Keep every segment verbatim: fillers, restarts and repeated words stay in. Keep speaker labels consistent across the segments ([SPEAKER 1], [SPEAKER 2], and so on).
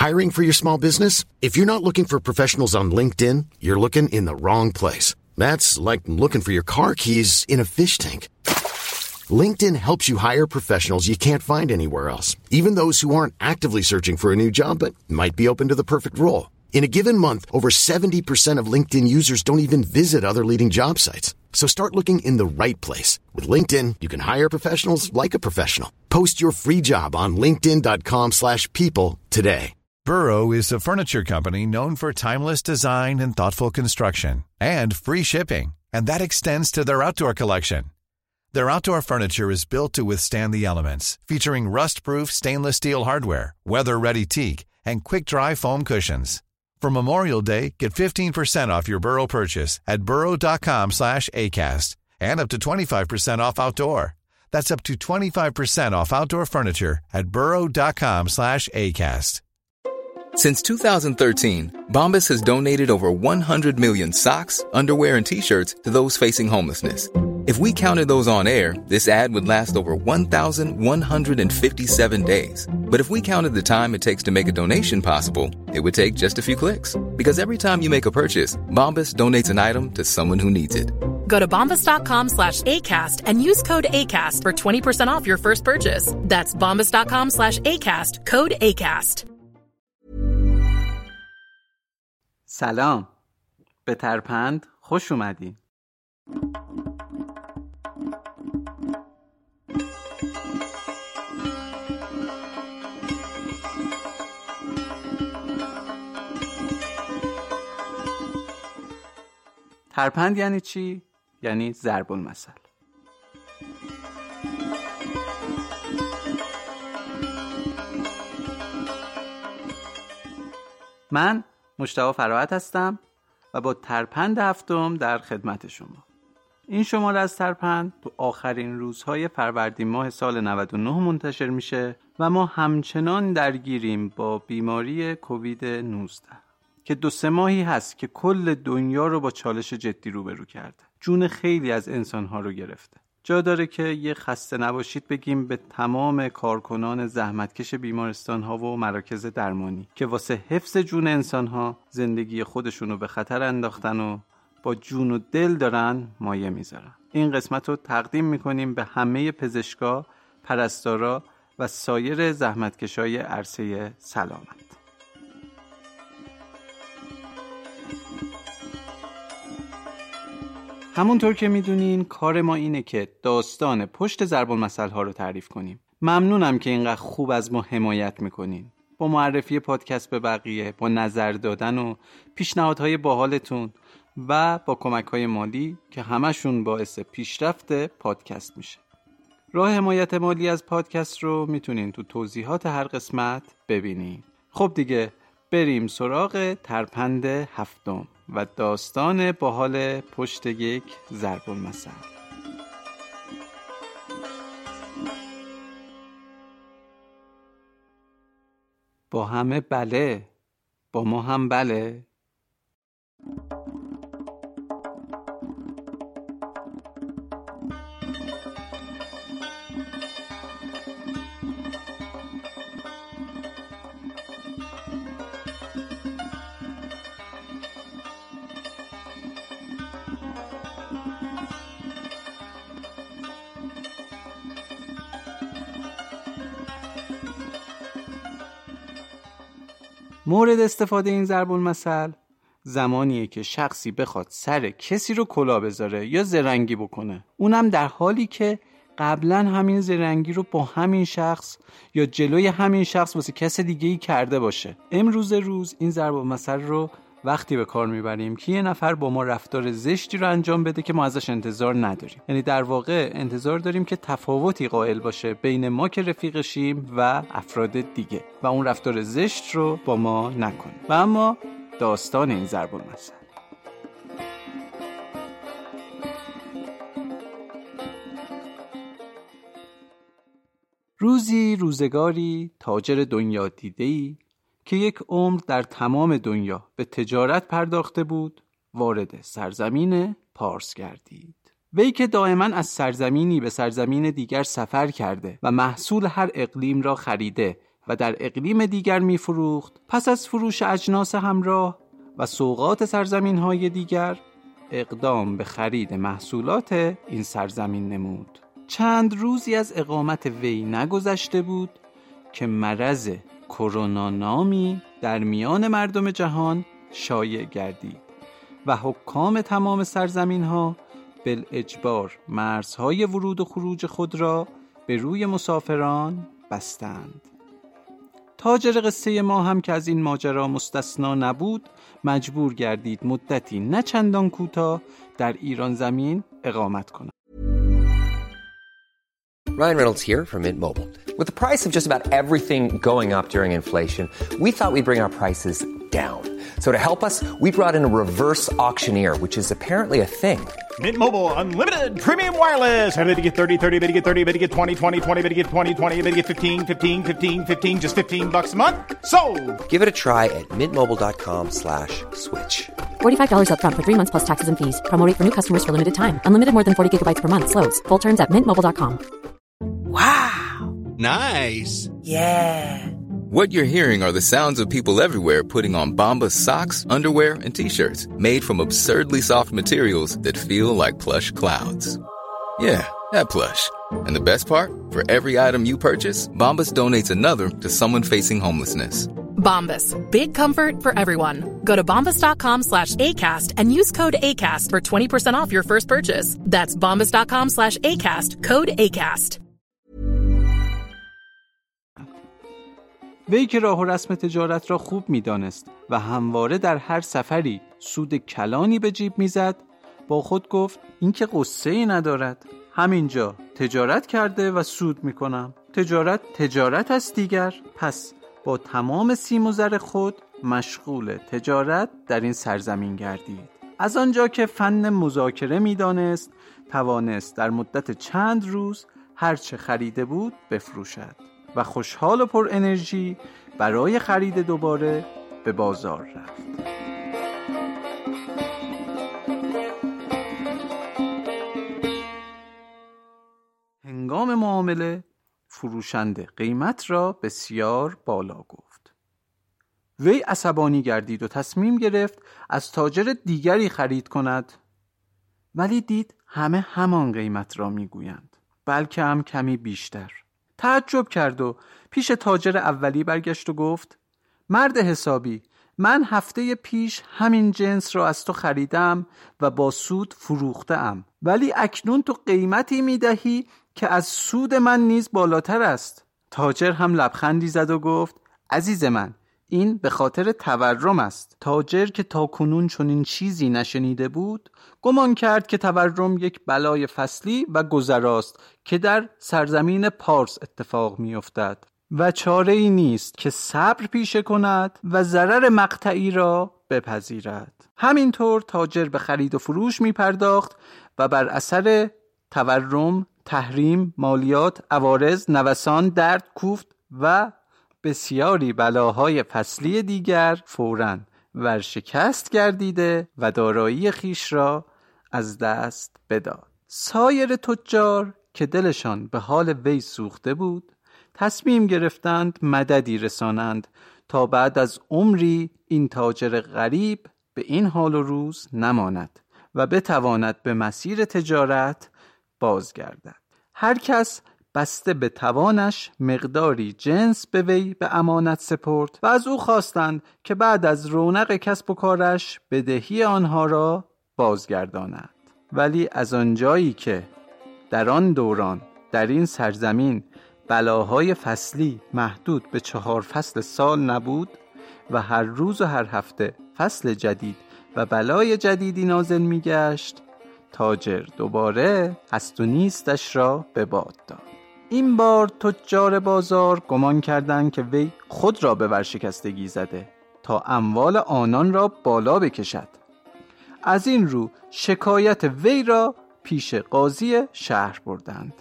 [SPEAKER 1] Hiring for your small business? If you're not looking for professionals on LinkedIn, you're looking in the wrong place. That's like looking for your car keys in a fish tank. LinkedIn helps you hire professionals you can't find anywhere else, even those who aren't actively searching for a new job but might be open to the perfect role. In a given month, over seventy percent of LinkedIn users don't even visit other leading job sites. So start looking in the right place. With LinkedIn, you can hire professionals like a professional. Post your free job on linkedin dot com slash people today.
[SPEAKER 2] Burrow is a furniture company known for timeless design and thoughtful construction, and free shipping, and that extends to their outdoor collection. Their outdoor furniture is built to withstand the elements, featuring rust-proof stainless steel hardware, weather-ready teak, and quick-dry foam cushions. For Memorial Day, get fifteen percent off your Burrow purchase at burrow dot com slash acast, and up to twenty-five percent off outdoor. That's up to twenty-five percent off outdoor furniture at burrow dot com slash acast.
[SPEAKER 3] Since two thousand thirteen, Bombas has donated over one hundred million socks, underwear, and T-shirts to those facing homelessness. If we counted those on air, this ad would last over one thousand one hundred fifty-seven days. But if we counted the time it takes to make a donation possible, it would take just a few clicks. Because every time you make a purchase, Bombas donates an item to someone who needs it.
[SPEAKER 4] Go to bombas dot com slash ACAST and use code ACAST for twenty percent off your first purchase. That's bombas dot com slash ACAST, code ACAST.
[SPEAKER 5] سلام. به ترپند خوش اومدین. ترپند یعنی چی؟ یعنی ضرب المثل. من مجتبی فراحت هستم و با ترپند هفتم در خدمت شما. این شماره از ترپند تو آخرین روزهای فروردین ماه سال نود و نه منتشر میشه و ما همچنان درگیریم با بیماری کووید نوزده که دو سه ماهی هست که کل دنیا رو با چالش جدی روبرو کرده. جون خیلی از انسانها رو گرفته. جا داره که یه خسته نباشید بگیم به تمام کارکنان زحمتکش بیمارستان‌ها و مراکز درمانی که واسه حفظ جون انسان‌ها زندگی خودشونو به خطر انداختن و با جون و دل دارن مایه میذارن. این قسمت رو تقدیم میکنیم به همه پزشکا، پرستارا و سایر زحمتکشای عرصه سلامت. همونطور که میدونین کار ما اینه که داستان پشت ضرب المثل ها رو تعریف کنیم. ممنونم که اینقدر خوب از ما حمایت میکنین. با معرفی پادکست به بقیه، با نظر دادن و پیشنهادهای باحالتون و با کمک‌های مالی که همشون باعث پیشرفت پادکست میشه. راه حمایت مالی از پادکست رو میتونین تو توضیحات هر قسمت ببینین. خب دیگه بریم سراغ ترپند هفتم و داستان باحال پشت یک ضرب المثل. با همه بله، با ما هم بله. مورد استفاده این ضرب المثل زمانیه که شخصی بخواد سر کسی رو کلاه بذاره یا زرنگی بکنه، اونم در حالی که قبلا همین زرنگی رو با همین شخص یا جلوی همین شخص واسه کس دیگه‌ای کرده باشه. امروز روز این ضرب المثل رو وقتی به کار میبریم که یه نفر با ما رفتار زشتی رو انجام بده که ما ازش انتظار نداریم. یعنی در واقع انتظار داریم که تفاوتی قائل باشه بین ما که رفیقشیم و افراد دیگه و اون رفتار زشت رو با ما نکنه. و اما داستان این ضرب المثل. روزی روزگاری تاجر دنیا دیده‌ای که یک عمر در تمام دنیا به تجارت پرداخته بود وارد سرزمین پارس گردید. وی که دائما از سرزمینی به سرزمین دیگر سفر کرده و محصول هر اقلیم را خریده و در اقلیم دیگر می‌فروخت، پس از فروش اجناس همراه و سوغات سرزمین‌های دیگر اقدام به خرید محصولات این سرزمین نمود. چند روزی از اقامت وی نگذشته بود که مرض کرونا نامی در میان مردم جهان شایع گردید و حکام تمام سرزمین‌ها بالاجبار مرزهای ورود و خروج خود را به روی مسافران بستند. تاجر قصه ما هم که از این ماجرا مستثنا نبود، مجبور گردید مدتی نه چندان کوتاه در ایران زمین اقامت کند.
[SPEAKER 6] Ryan Reynolds here from Mint Mobile. With the price of just about everything going up during inflation, we thought we'd bring our prices down. So to help us, we brought in a reverse auctioneer, which is apparently a thing.
[SPEAKER 7] Mint Mobile Unlimited Premium Wireless. How to get thirty, thirty, how to get thirty, how to get twenty, twenty, twenty, how to get twenty, twenty, how to get fifteen, fifteen, fifteen, fifteen, just fifteen bucks a month? Sold! Give it a try at mintmobile.com slash switch.
[SPEAKER 8] forty-five dollars up front for three months plus taxes and fees. Promo rate for new customers for limited time. Unlimited more than forty gigabytes per month. Slows full terms at mint mobile dot com.
[SPEAKER 9] Wow! Nice!
[SPEAKER 6] Yeah!
[SPEAKER 3] What you're hearing are the sounds of people everywhere putting on Bombas socks, underwear, and T-shirts made from absurdly soft materials that feel like plush clouds. Yeah, that plush. And the best part? For every item you purchase, Bombas donates another to someone facing homelessness.
[SPEAKER 4] Bombas. Big comfort for everyone. Go to bombas.com slash ACAST and use code ACAST for twenty percent off your first purchase. That's bombas.com slash ACAST. Code ACAST.
[SPEAKER 5] وی که راه و رسم تجارت را خوب می دانست و همواره در هر سفری سود کلانی به جیب می زد، با خود گفت این که قصه ای ندارد. همینجا تجارت کرده و سود می کنم. تجارت تجارت است دیگر. پس با تمام سیم و زر خود مشغول تجارت در این سرزمین گردید. از آنجا که فن مذاکره می دانست، توانست در مدت چند روز هرچه خریده بود بفروشد و خوشحال و پر انرژی برای خرید دوباره به بازار رفت. هنگام معامله فروشنده قیمت را بسیار بالا گفت. وی عصبانی گردید و تصمیم گرفت از تاجر دیگری خرید کند، ولی دید همه همان قیمت را میگویند، بلکه هم کمی بیشتر. تعجب کرد و پیش تاجر اولی برگشت و گفت مرد حسابی، من هفته پیش همین جنس را از تو خریدم و با سود فروختم، ولی اکنون تو قیمتی میدهی که از سود من نیز بالاتر است. تاجر هم لبخندی زد و گفت عزیز من، این به خاطر تورم است. تاجر که تا کنون چنین چیزی نشنیده بود، گمان کرد که تورم یک بلای فصلی و گذراست که در سرزمین پارس اتفاق می افتد و چاره ای نیست که صبر پیشه کند و ضرر مقطعی را بپذیرد. همینطور تاجر به خرید و فروش می پرداخت و بر اثر تورم، تحریم، مالیات، عوارض، نوسان، درد، کوفت و بسیاری بلاهای فصلی دیگر فوراً ورشکست گردیده و دارایی خیش را از دست بداد. سایر تجار که دلشان به حال وی سوخته بود، تصمیم گرفتند مددی رسانند تا بعد از عمری این تاجر غریب به این حال و روز نماند و بتواند به مسیر تجارت بازگردد. هر کس بسته به توانش مقداری جنس به وی به امانت سپرد و از او خواستند که بعد از رونق کسب و کارش بدهی آنها را بازگرداند. ولی از آنجایی که در آن دوران در این سرزمین بلاهای فصلی محدود به چهار فصل سال نبود و هر روز و هر هفته فصل جدید و بلای جدیدی نازل می گشت، تاجر دوباره هست و نیستش را به باد داد. این بار تجار بازار گمان کردند که وی خود را به ورشکستگی زده تا اموال آنان را بالا بکشد. از این رو شکایت وی را پیش قاضی شهر بردند.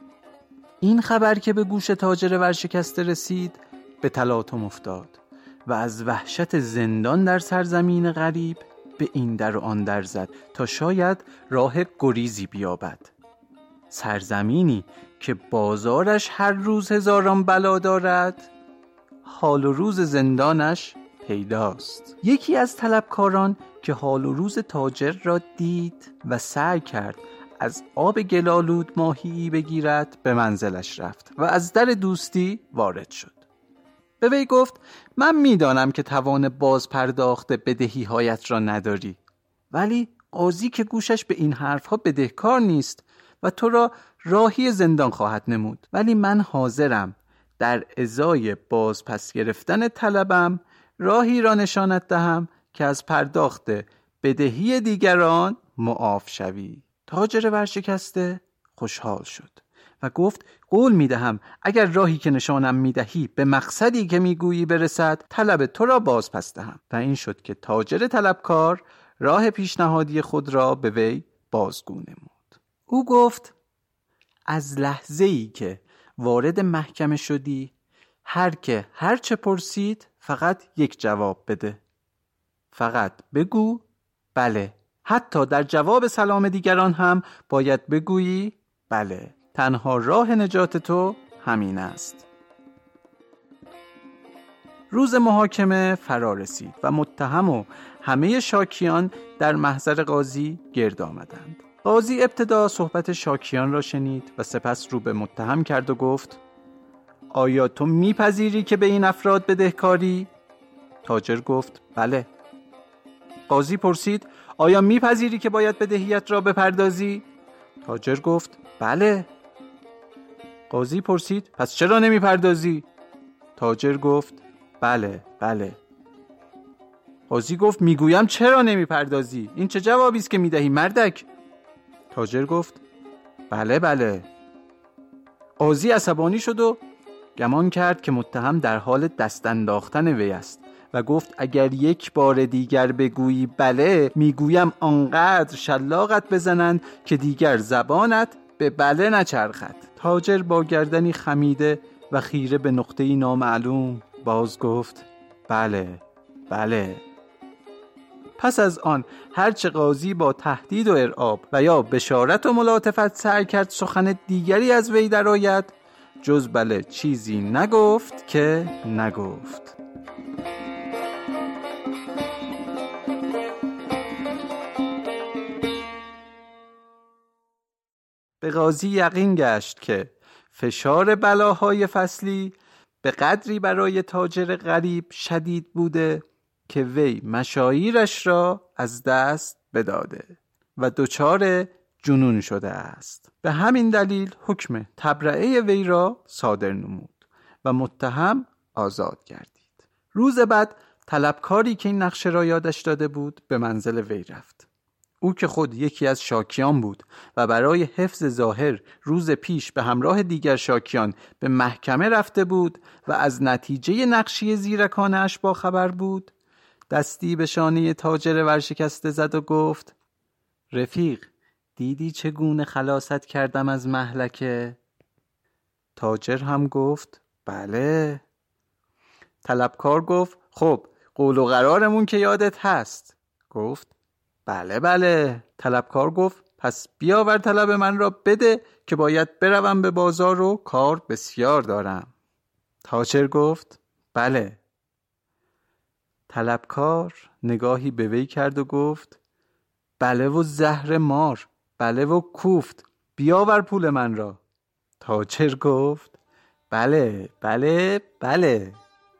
[SPEAKER 5] این خبر که به گوش تاجر ورشکسته رسید به تلاطم افتاد و از وحشت زندان در سرزمین غریب به این در و آن در زد تا شاید راه گریزی بیابد. سرزمینی که بازارش هر روز هزاران بلا دارد حال و روز زندانش پیداست. یکی از طلبکاران که حال و روز تاجر را دید و سعی کرد از آب گلالود ماهی بگیرد به منزلش رفت و از در دوستی وارد شد. به وی گفت من میدانم که توان باز پرداخت بدهی هایت را نداری، ولی قاضی که گوشش به این حرفها بدهکار نیست و تو را راهی زندان خواهد نمود، ولی من حاضرم در ازای باز پس گرفتن طلبم راهی را نشانت دهم که از پرداخت بدهی دیگران معاف شوی. تاجر ورشکسته خوشحال شد و گفت قول میدهم اگر راهی که نشانم میدهی به مقصدی که میگویی برسد طلب تو را باز پس دهم. و این شد که تاجر طلبکار راه پیشنهادی خود را به وی بازگو نمود. او گفت از لحظه‌ای که وارد محکمه شدی هر که هر چه پرسید فقط یک جواب بده. فقط بگو بله. حتی در جواب سلام دیگران هم باید بگویی بله. تنها راه نجات تو همین است. روز محاکمه فرا رسید و متهم و همه شاکیان در محضر قاضی گرد آمدند. قاضی ابتدا صحبت شاکیان را شنید و سپس رو به متهم کرد و گفت آیا تو میپذیری که به این افراد بدهکاری؟ تاجر گفت بله. قاضی پرسید آیا میپذیری که باید بدهیت را بپردازی؟ تاجر گفت بله. قاضی پرسید پس چرا نمیپردازی؟ تاجر گفت بله بله. قاضی گفت میگویم چرا نمیپردازی؟ این چه جوابی است که میدهی مردک؟ تاجر گفت بله بله. قاضی عصبانی شد و گمان کرد که متهم در حال دست انداختن وی است و گفت اگر یک بار دیگر بگویی بله میگویم آنقدر شلاقت بزنند که دیگر زبانت به بله نچرخد. تاجر با گردنی خمیده و خیره به نقطه‌ای نامعلوم باز گفت بله بله. پس از آن هرچه قاضی با تهدید و ارعاب و یا بشارت و ملاطفت سعی کرد سخن دیگری از وی درآید جز بله چیزی نگفت که نگفت. به قاضی یقین گشت که فشار بلاهای فصلی به قدری برای تاجر غریب شدید بوده که وی مشاعیرش را از دست بداده و دچار جنون شده است. به همین دلیل حکم تبرئه وی را صادر نمود و متهم آزاد گردید. روز بعد طلبکاری که این نقشه را یادش داده بود به منزل وی رفت. او که خود یکی از شاکیان بود و برای حفظ ظاهر روز پیش به همراه دیگر شاکیان به محکمه رفته بود و از نتیجه نقشی زیرکانه‌اش با خبر بود، دستی به شانه تاجر ورشکسته زد و گفت رفیق دیدی چگونه خلاصت کردم از مهلکه؟ تاجر هم گفت بله. طلبکار گفت خب قول و قرارمون که یادت هست؟ گفت بله بله. طلبکار گفت پس بیاور طلب من را بده که باید بروم به بازار و کار بسیار دارم. تاجر گفت بله. طلبکار نگاهی به وی کرد و گفت بله و زهر مار، بله و کوفت، بیاور پول من را. تاجر گفت بله بله بله.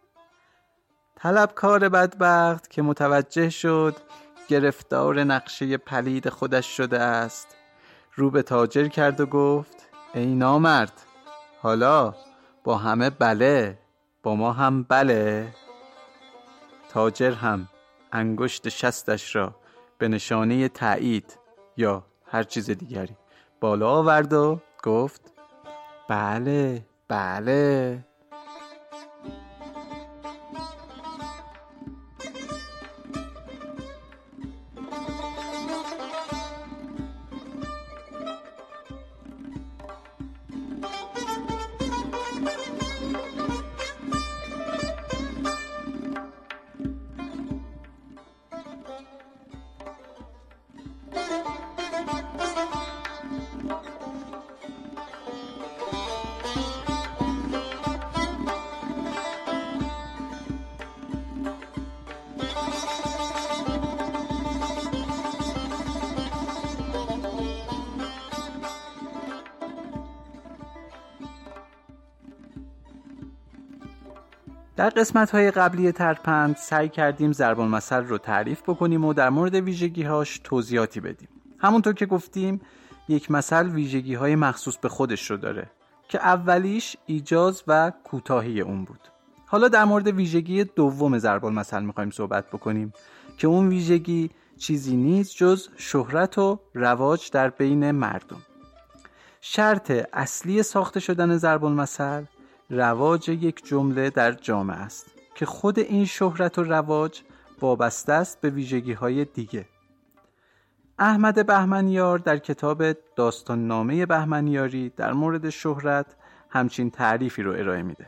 [SPEAKER 5] طلبکار بدبخت که متوجه شد گرفتار نقشه پلید خودش شده است رو به تاجر کرد و گفت ای نامرد، حالا با همه بله با ما هم بله. تاجر هم انگشت شستش را به نشانه تایید یا هر چیز دیگری بالا آورد و گفت بله بله. در قسمت‌های قبلی ترپند سعی کردیم ضرب المثل رو تعریف بکنیم و در مورد ویژگی‌هاش توضیحاتی بدیم. همونطور که گفتیم یک مثل ویژگی‌های مخصوص به خودش رو داره که اولیش ایجاز و کوتاهی اون بود. حالا در مورد ویژگی دوم ضرب المثل می‌خوایم صحبت بکنیم که اون ویژگی چیزی نیست جز شهرت و رواج در بین مردم. شرط اصلی ساخته شدن ضرب المثل رواج یک جمله در جامعه است که خود این شهرت و رواج وابسته است به ویژگی‌های دیگه. احمد بهمنیار در کتاب داستان نامه بهمنیاری در مورد شهرت همچین تعریفی رو ارائه میده.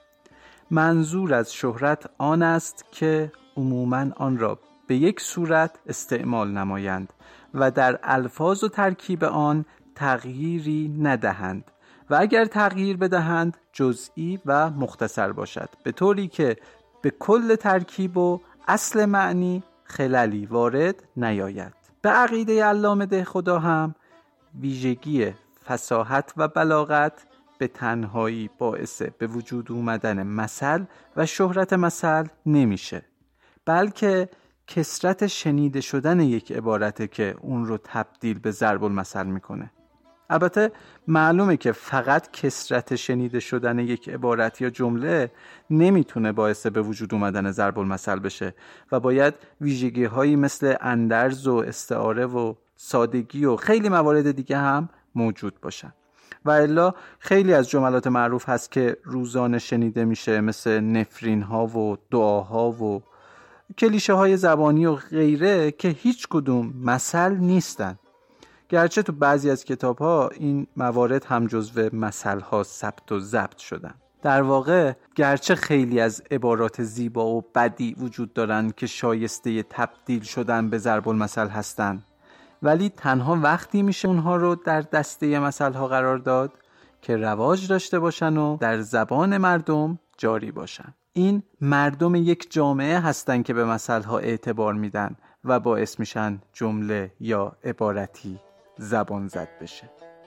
[SPEAKER 5] منظور از شهرت آن است که عموماً آن را به یک صورت استعمال نمایند و در الفاظ و ترکیب آن تغییری ندهند و اگر تغییر بدهند جزئی و مختصر باشد، به طوری که به کل ترکیب و اصل معنی خللی وارد نیاید. به عقیده علامه دهخدا هم ویژگی فصاحت و بلاغت به تنهایی باعث به وجود اومدن مثل و شهرت مثل نمیشه، بلکه کثرت شنیده شدن یک عبارته که اون رو تبدیل به ضرب المثل میکنه. البته معلومه که فقط کثرت شنیده شدن یک عبارت یا جمله نمیتونه باعث به وجود اومدن ضرب المثل بشه و باید ویژگی هایی مثل اندرز و استعاره و سادگی و خیلی موارد دیگه هم موجود باشن. و الا خیلی از جملات معروف هست که روزانه شنیده میشه، مثل نفرین ها و دعاها و کلیشه های زبانی و غیره که هیچ کدوم مثل نیستن، گرچه تو بعضی از کتاب ها این موارد هم جزو مثل ها ثبت و ضبط شدن. در واقع گرچه خیلی از عبارات زیبا و بدیع وجود دارن که شایسته تبدیل شدن به ضرب المثل هستن، ولی تنها وقتی میشه اونها رو در دسته مثل ها قرار داد که رواج داشته باشن و در زبان مردم جاری باشن. این مردم یک جامعه هستن که به مثل ها اعتبار میدن و باعث میشن جمله یا عبارتی زبان زد بشه.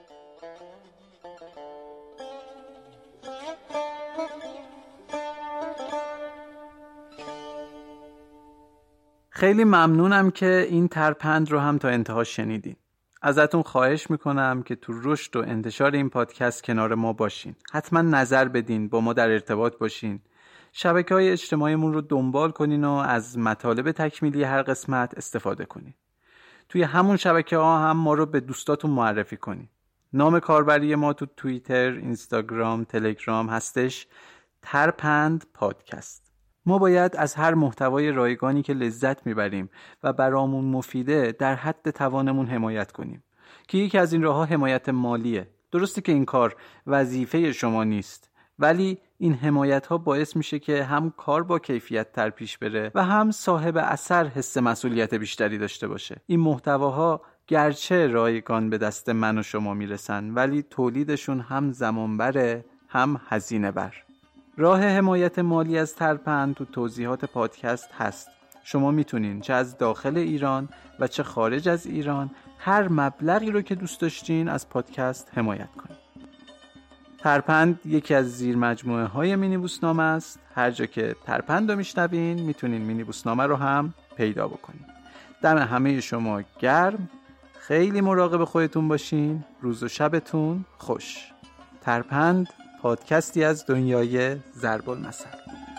[SPEAKER 5] خیلی ممنونم که این ترپند رو هم تا انتها شنیدین. ازتون خواهش میکنم که تو رشد و انتشار این پادکست کنار ما باشین. حتما نظر بدین، با ما در ارتباط باشین. شبکه‌های اجتماعیمون رو دنبال کنین و از مطالب تکمیلی هر قسمت استفاده کنین. توی همون شبکه‌ها هم ما رو به دوستاتون معرفی کنین. نام کاربری ما تو توییتر، اینستاگرام، تلگرام هستش ترپند پادکست. ما باید از هر محتوای رایگانی که لذت میبریم و برامون مفیده در حد توانمون حمایت کنیم که یکی از این راه‌ها حمایت مالیه. درسته که این کار وظیفه شما نیست، ولی این حمایت ها باعث میشه که هم کار با کیفیت تر پیش بره و هم صاحب اثر حس مسئولیت بیشتری داشته باشه. این محتواها گرچه رایگان به دست من و شما میرسن، ولی تولیدشون هم زمان بره هم هزینه بر. راه حمایت مالی از ترپند تو توضیحات پادکست هست. شما میتونین چه از داخل ایران و چه خارج از ایران هر مبلغی رو که دوست داشتین از پادکست حمایت کنین. ترپند یکی از زیر مجموعه های مینیبوسنامه است. هر جا که ترپند رو میشنوین میتونین مینیبوسنامه رو هم پیدا بکنین. دم همه شما گرم. خیلی مراقب خودتون باشین. روز و شبتون خوش. ترپند پادکستی از دنیای ضرب المثل.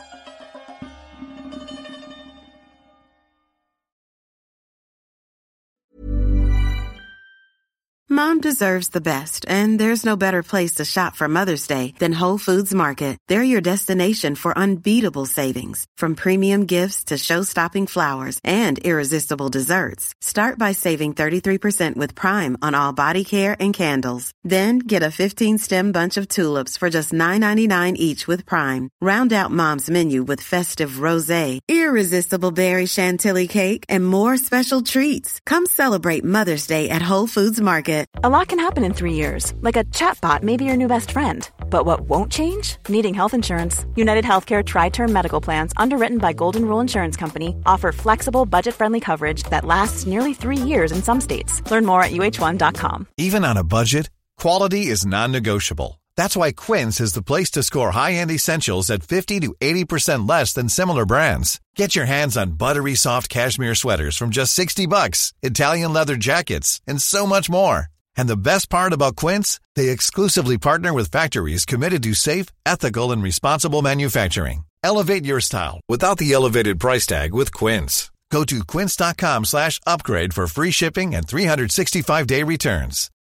[SPEAKER 10] Mom deserves the best, and there's no better place to shop for Mother's Day than Whole Foods Market. They're your destination for unbeatable savings, from premium gifts to show-stopping flowers and irresistible desserts. Start by saving thirty-three percent with Prime on all body care and candles. Then get a fifteen-stem bunch of tulips for just nine ninety-nine each with Prime. Round out Mom's menu with festive rosé, irresistible berry chantilly cake, and more special treats. Come celebrate Mother's Day at Whole Foods Market.
[SPEAKER 11] A lot can happen in three years, like a chatbot may be your new best friend. But what won't change? Needing health insurance. United Healthcare Tri-Term Medical Plans, underwritten by Golden Rule Insurance Company, offer flexible, budget-friendly coverage that lasts nearly three years in some states. Learn more at U H one dot com.
[SPEAKER 2] Even on a budget, quality is non-negotiable. That's why Quince is the place to score high-end essentials at fifty to eighty percent less than similar brands. Get your hands on buttery soft cashmere sweaters from just sixty bucks, Italian leather jackets, and so much more. And the best part about Quince, they exclusively partner with factories committed to safe, ethical, and responsible manufacturing. Elevate your style without the elevated price tag with Quince. Go to quince.com slash upgrade for free shipping and three sixty-five day returns.